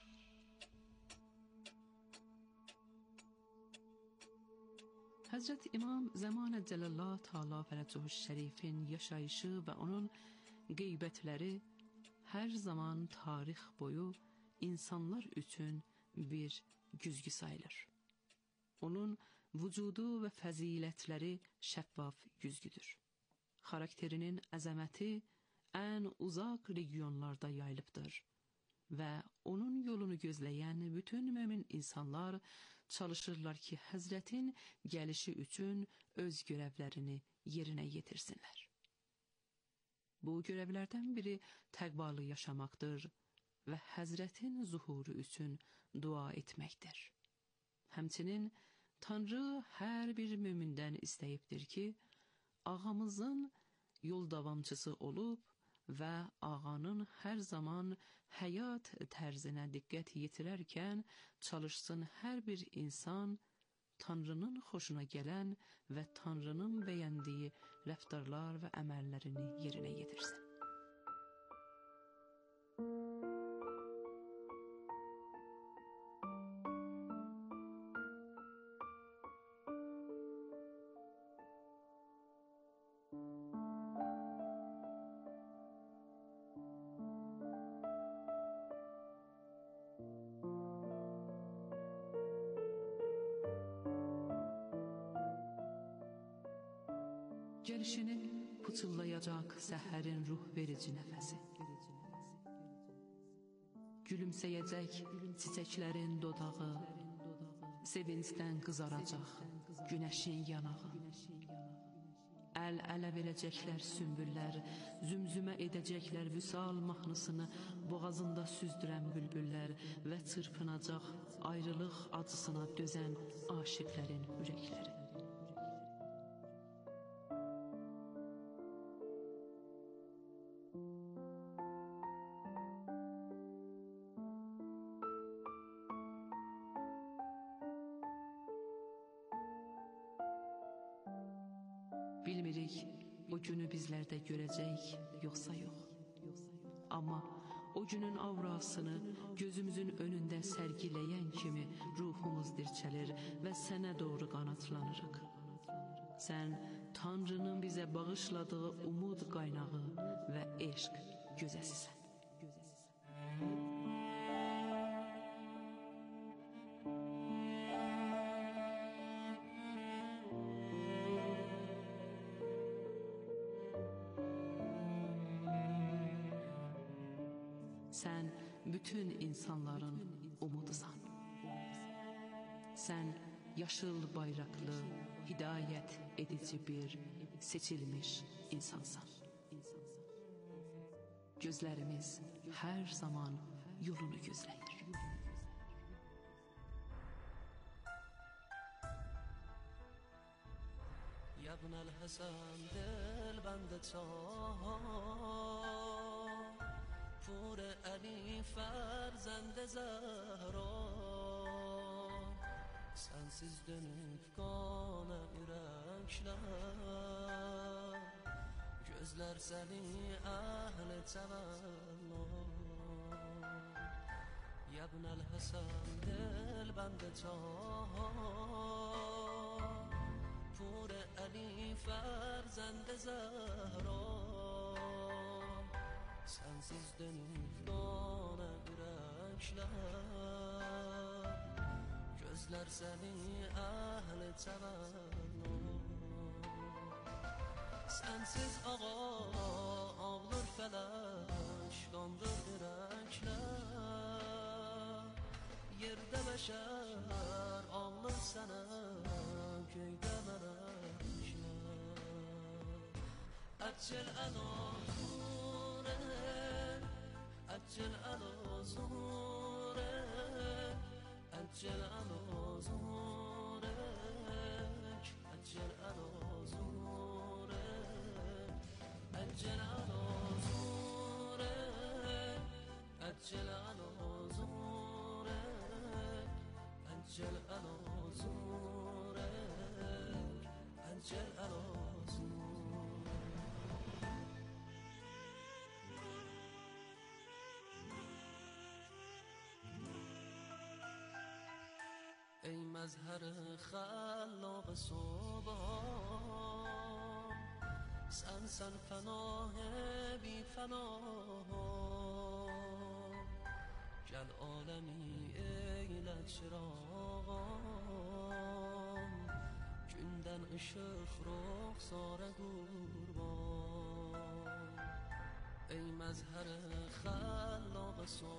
Hazret İmam Zaman Cəlallah Taala Fərəcuhu Şərifin yaşayışı və onun qeybətləri hər zaman tarix boyu insanlar üçün bir güzgü sayılır. Onun vücudu və fəzilətləri şəffaf güzgüdür. Xarakterinin əzəməti ən uzaq regionlarda yayılıbdır və onun yolunu gözləyən bütün mömin insanlar çalışırlar ki, Həzrətin gəlişi üçün öz görevlərini yerinə yetirsinlər. Bu görevlərdən biri təqvalı yaşamaqdır və Həzrətin zuhuru üçün dua etməkdir. Həmçinin Tanrı hər bir mömindən istəyibdir ki, ağamızın yol davamçısı olub və ağanın hər zaman həyat tərzinə diqqət yetirərkən çalışsın hər bir insan Tanrının xoşuna gələn və Tanrının bəyəndiyi rəftarlar və əməllərini yerinə yetirsin. Gəlişinin pıçıllayacaq səhərin ruh verici nəfəsi. Gülümsəyəcək çiçəklərin dodağı, sevincdən qızaracaq günəşin yanağı. Əl-ələ verəcəklər sümbüllər, zümzümə edəcəklər vüsal mahnısını boğazında süzdürən bülbüllər və çırpınacaq ayrılıq acısına dözən aşiqlərin ürəkləri. Bilmirik, o günü bizlərdə görəcək, yoxsa yox. Amma o günün aurasını gözümüzün önündə sərgiləyən kimi ruhumuz dirçəlir və sənə doğru qanatlanırıq. Sən Tanrının bizə bağışladığı umud qaynağı və eşq gözəsisən. Sən bütün insanların umudusan. Sən yaşıl bayraqlı, hidayət edici bir seçilmiş insansan. Gözlərimiz hər zaman yolunu gözləyir. Ya ibnel Hasan dil bende çar پور علی فرزند زهرا sensiz dönüp kana yürekler gözler seni ahli tevello ya ibnel Hasan dil bende çar پور علی فرزند زهرا sensiz dönüp dona yürekler gözler seni ahli tevello Sensiz ağa ağlar felaş Dondur yürekler Yerde beşer ağlar sana Köyde melekler Acel el-azure Acel el-azure Acel el-azure Acel el-azure Acel el-azure Acel el-azure Acel el-azure Acel el-azure ای مظهر خلاق صبحان سن سن پناه بی پناه گل عالمی eyle çırağım günden ışık ruhsara kurban ey mezher خلاق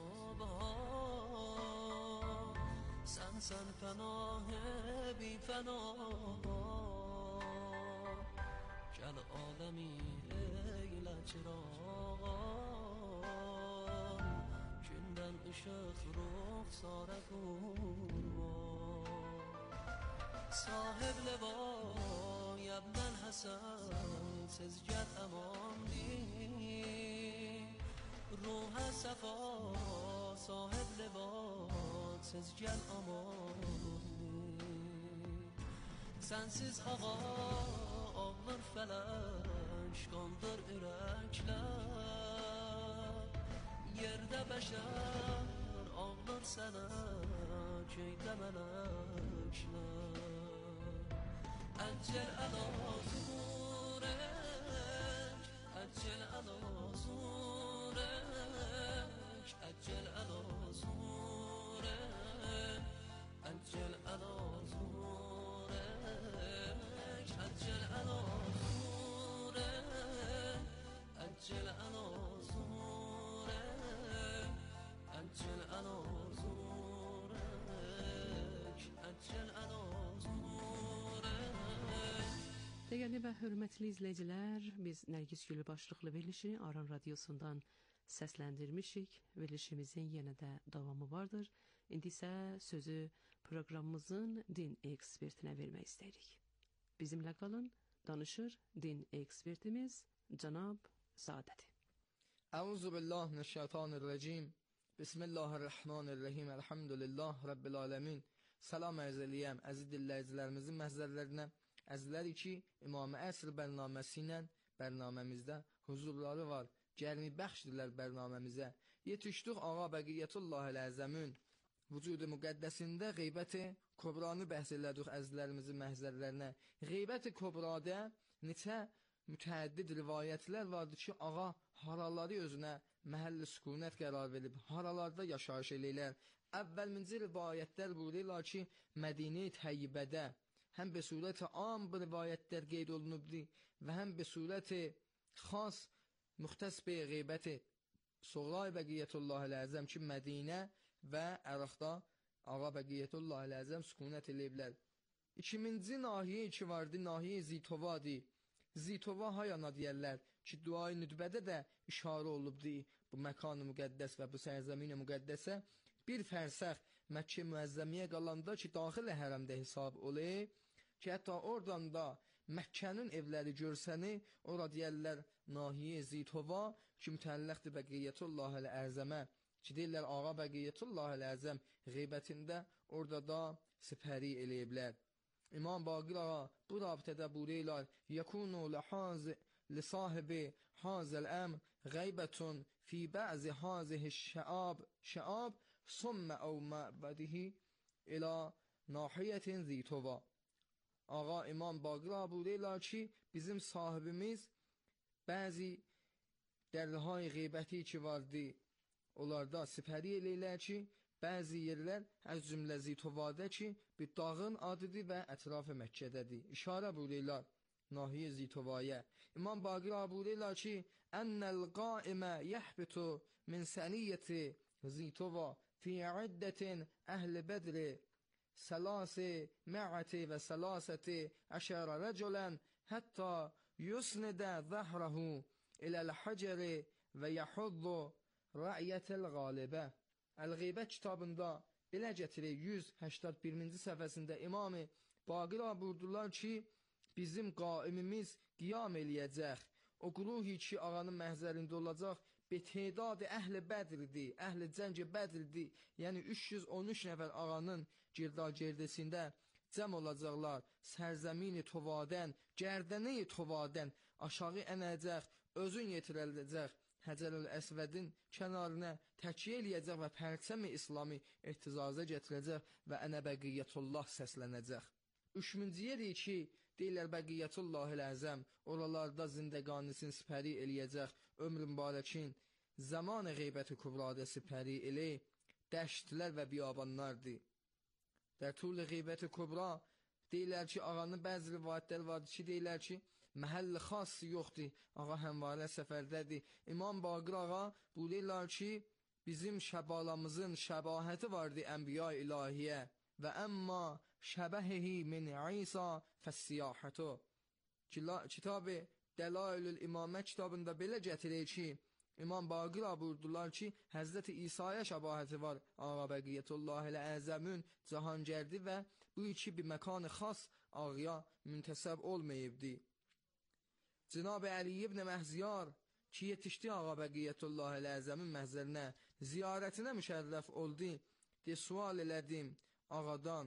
صبحان sen sen پناه بی پناه گل عالمی eyle çırağım günden ışık ruhsara kurban صاحب لوا یا ابن الحسن سزگت امان دی روح صفا صاحب لوا سزگت aman دی sensiz ağa ağlar felaş Dondur yürekler Yerde beşer ağlar sana Köyde melekler Acel el-azure Acel el-azure Acel el-azure Acel el-azure Acel el-azure Acel el-azure Acel el-azure Acel el-azure Değerli və hörmətli izləyicilər, biz Nərgiz Gülü başlıqlı verilişi Aran Radiosundan səsləndirmişik. Verilişimizin yenə də davamı vardır. İndi isə sözü proqramımızın din ekspertinə vermək istəyirik. Bizimlə qalın, danışır din ekspertimiz Cənab Zadədi. Əuzu billah minəşşeytanirracim. Bismillahirrahmanirrahim. Elhamdülillah Rabbil alemin. Salam ərz eləyəm əziz dinləyicilərimizin məhzərlərinə. Əzizlər ki, İmam-ı Əsr bərnaməsi ilə bərnaməmizdə huzurları var. Gəlmi bəxşdirlər bərnaməmizə. Yetişdik Ağa Bəqiyyətullahil Əzəmün vücudu müqəddəsində qeybəti Kubranı bəhs elədik əzizlərimizin məhzərlərinə. Qeybəti Kubrada neçə mütəəddid rivayətlər vardır ki, Ağa haraları özünə məhəlli sükunət qərar verib, haralarda yaşayış eləyirlər. Əvvəlminci rivayətlər buyururlar ki, Mədinə-i Təyyibədə həm be surət am bu rivayətlər qeyd olunubdur və həm be surət xas müxtəs be qeybəti Soğray Bəqiyyətullahil Əzəm ki, Mədinə və Əraqda Ağa Bəqiyyətullahil Əzəm sükunət eləyiblər. İkiminci nahiyə ki vardı, nahiyə Zitova-dır. Zitova hayana deyərlər ki, duayı nüdbədə də işarə olubdur bu məkan-ı müqəddəs və bu sərzəmin-i müqəddəsə bir fərsəx Məkkə müəzzəmiyə qalanda ki, daxil hərəmdə hesab olub ki, hətta oradan da Məkkənin evləri görsəni, ora deyərlər nahiyə Zitova ki, mütəlləqdir Bəqiyyətullahil Əzəmə ki, deyirlər Ağa Bəqiyyətullahil Əzəm qeybətində orada da sipəri eləyiblər. İmam Baqir Ağa bu rabitədə buyururlar: "Yekunu lihazi li sahibi hazal amr ghaybetun fi ba'zi hazihi şa'ab şa'ab summa aw ma'badihi ila nahiyetin Zitova." Ağa İmam Baqir Ağa buyururlar ki, bizim sahibimiz bəzi dərlihay qeybəti ki vardı, onlarda sipəri eləyirlər ki, bəzi yerlər az cümlə Zitovada ki, bir dağın adıdır və ətrafı Məkkədədir. İşarə buyururlar nahiyə Zitovaya. İmam Baqir buyururlar ki, "Ennel qaime yahbitu min saniyati zitova fi iddatin ehli bedri salasi ma'ati ve salasati aşara raculan hatta yusnida zahrahu ila'l hacari ve yahuddu ra'iyatel galibe." Əl-Qeybə kitabında belə gətirir yüz səksən birinci səhifəsində İmam-ı Baqir buyurdular ki, bizim qaimimiz qiyam eləyəcək. O quruhi ki, ağanın məhzərində olacaq, betedad əhl-i bədirdir, əhl-i cəng-i bədirdir. Yəni üç yüz on üç nəfər ağanın girda-girdəsində cəm olacaqlar. Sərzəmini tovadən, gərdəni tovadən aşağı ənəcək, özün yetirələcək. Həcərül Əsvədin kənarına təkyə eləyəcək və pərçəm-i İslami ehtizaza gətirəcək və ənə bəqiyyətullah səslənəcək. Üçüncü yeri ki, deyirlər bəqiyyətullahil əzəm, oralarda zindəqanisini sipəri eləyəcək, ömrü mübarəkin, zaman-ı qeybəti kübrada sipəri elə, dəştlər və biyabanlardır. Dər tul-i qeybəti kübra deyirlər ki, ağanın bəzi rivayətlər vardır ki, deyirlər ki, məhəlli xas yoxdur, ağa həmvarə səfərdədir. İmam Baqir ağa buyururlar ki, bizim şəbalamızın şəbahəti vardır ənbiya ilahiyə və əmma şəbəhihi min İsa fəssiyahətu. Kitab-ı Dəlailül İmamə kitabında belə gətirir ki, İmam Baqir buyurdular ki, Həzrəti İsa'ya şəbahəti var. Ağa bəqiyyətullahil əzəmün cahangərdi və bu iki bir məkanı xas ağaya müntəsəb olmayıbdır. Cənab-ı Əli ibn Məhziyar ki, yetişdi ağa bəqiyyətullahil əzəmin məhzərinə, ziyarətinə müşərrəf oldu. De, sual elədim ağadan,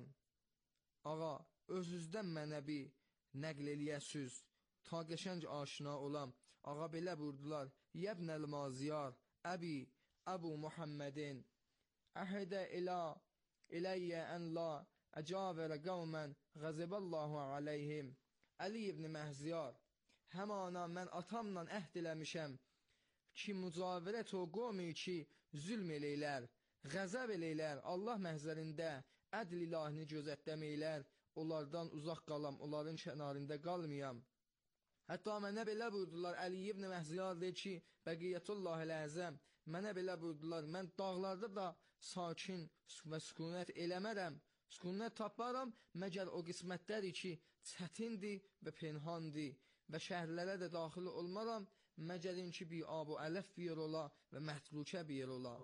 ağa, özünüzdən mənə bir nəql eləyəsiz, ta qəşəng aşina olam. Ağa belə buyurdular, yəbnəl maziyar, əbi, əbu Muhammedin, əhədə ilə, iləyyə ən la, əcavərə qavmən, qəziballahu aleyhim. Əli ibn Məhziyar, həmana mən atamla əhd eləmişəm ki, mücavirət o qomi ki, zülm eləylər, qəzəb eləylər, Allah məhzərində ədl ilahini gözətləməklər, onlardan uzaq qalam, onların kənarında qalmayam. Hətta mənə belə buyurdular, Əli ibn Məhziyar deyir ki, bəqiyyətullahil əzəm, mənə belə buyurdular, mən dağlarda da sakin və sükunət eləmərəm, sükunət taparam, məgər o qismətləri ki, çətindir və penhandir və şəhərlərə də daxil olmaram, məgərin ki, bir ab-ı ələf bir yer ola və məhdrukə bir yer ola.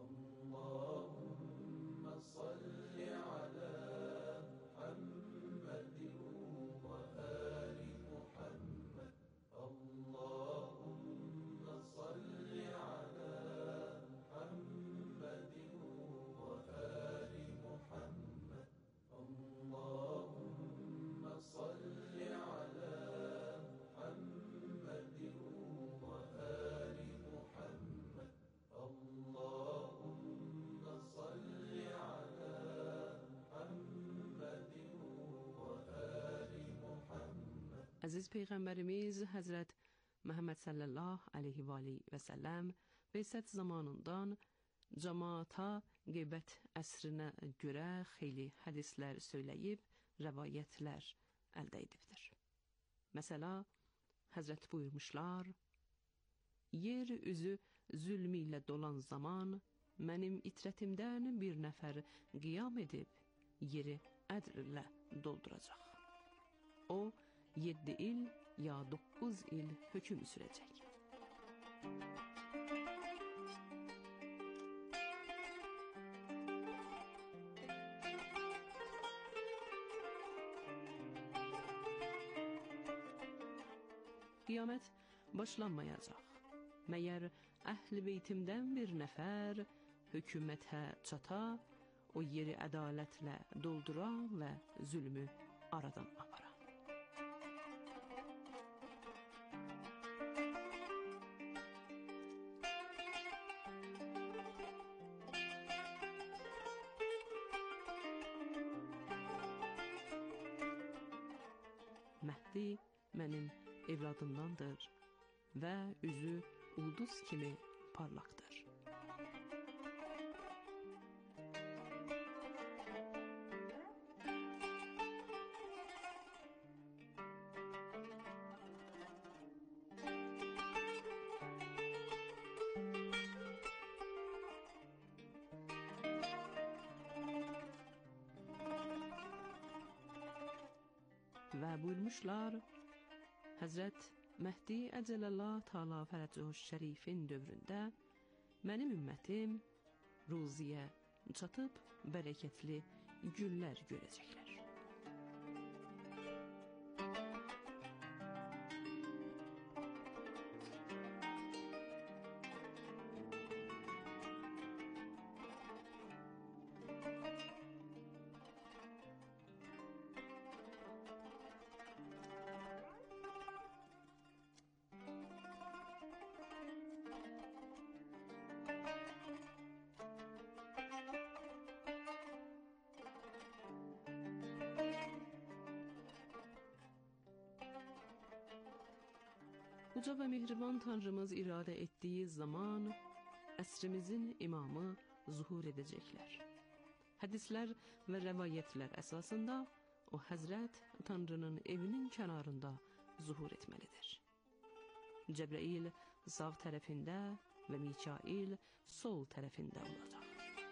Allahümmə salli alə Muhammedin və əli Muhammed. Allahümmə salli alə Muhammedin və əli Muhammed. Allahümmə salli alə Əziz Peyğəmbərimiz Həzrət Məhəmməd sallallahu aleyhi və aleyhi və səlləm Beysət zamanından cəmaata qeybət əsrinə görə xeyli hədislər söyləyib, rəvayətlər əldə edibdir. Məsələ, Həzrət buyurmuşlar, yer üzü zülmü ilə dolan zaman mənim itrətimdən bir nəfər qiyam edib, yeri ədrlə dolduracaq. O, yeddi il ya doqquz il höküm sürəcək. Qiyamət başlanmayacaq. Məyər əhl-i beytimdən bir nəfər hökumətə çata, o yeri ədalətlə doldura və zülmü aradan apara. Məhdi mənim evladımdandır və üzü ulduz kimi parlaqdır. və buyurmuşlar: Həzrət Məhdi Əcəlallah Taala Fərəcuhu Şərifin dövründə mənim ümmətim ruziyə çatıb bərəkətli günlər görəcəklər. Uca və mehriban Tanrımız iradə etdiyi zaman əsrimizin imamı zuhur edəcəklər. Hədislər və rəvayətlər əsasında o Həzrət Tanrının evinin kənarında zuhur etməlidir. Cəbrail sağ tərəfində və Mikail sol tərəfində olacaq.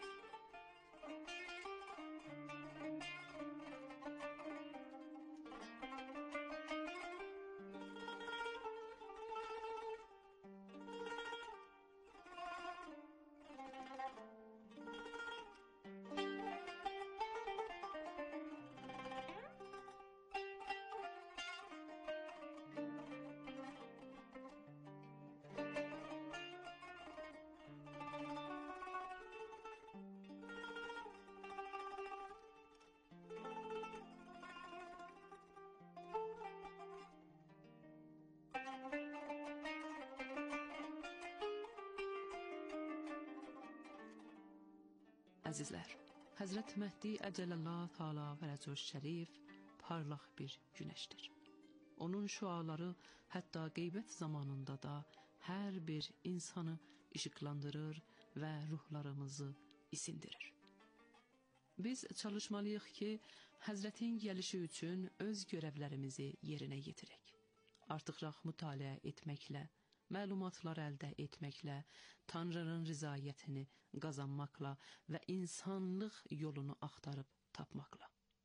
Əzizlər, Həzrət Məhdi Əcəlallah Taala Fərəcuhu Şərif parlaq bir günəşdir. Onun şüaları hətta qeybət zamanında da hər bir insanı işıqlandırır və ruhlarımızı isindirir. Biz çalışmalıyıq ki, Həzrətin gəlişi üçün öz görevlərimizi yerinə yetirək. Artıqraq mütaliə etməklə, məlumatlar əldə etməklə, Tanrının rızayətini qazanmaqla və insanlıq yolunu axtarıb tapmaqla.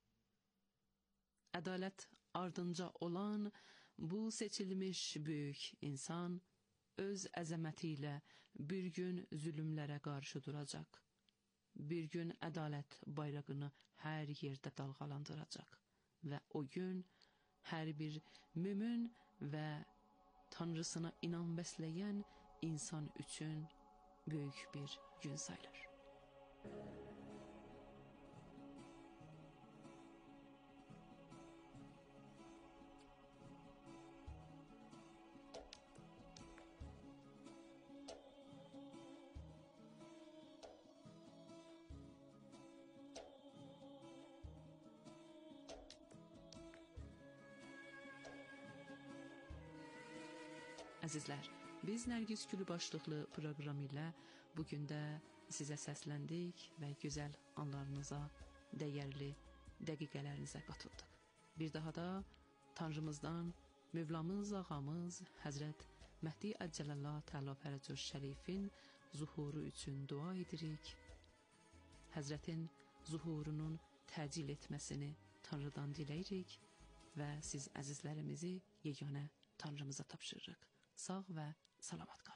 Ədalət ardınca olan bu seçilmiş böyük insan öz əzəməti ilə bir gün zülümlərə qarşı duracaq. Bir gün ədalət bayrağını hər yerdə dalğalandıracaq və o gün hər bir mömin və Tanrısına inan bəsləyən insan üçün böyük bir gün sayılır. Əzizlər, biz Nərgiz Gülü başlıqlı proqram ilə bugün də sizə səsləndik və gözəl anlarınıza, dəyərli dəqiqələrinizə qatıldıq. Bir daha da Tanrımızdan, Mövlamız, Ağamız, Həzrət Məhdi Əcəlallah Taala Fərəcuhu Şərifin zuhuru üçün dua edirik. Həzrətin zuhurunun təcil etməsini Tanrıdan diləyirik və siz əzizlərimizi yeganə Tanrımıza tapşırırıq. Sağ və salamat qalın.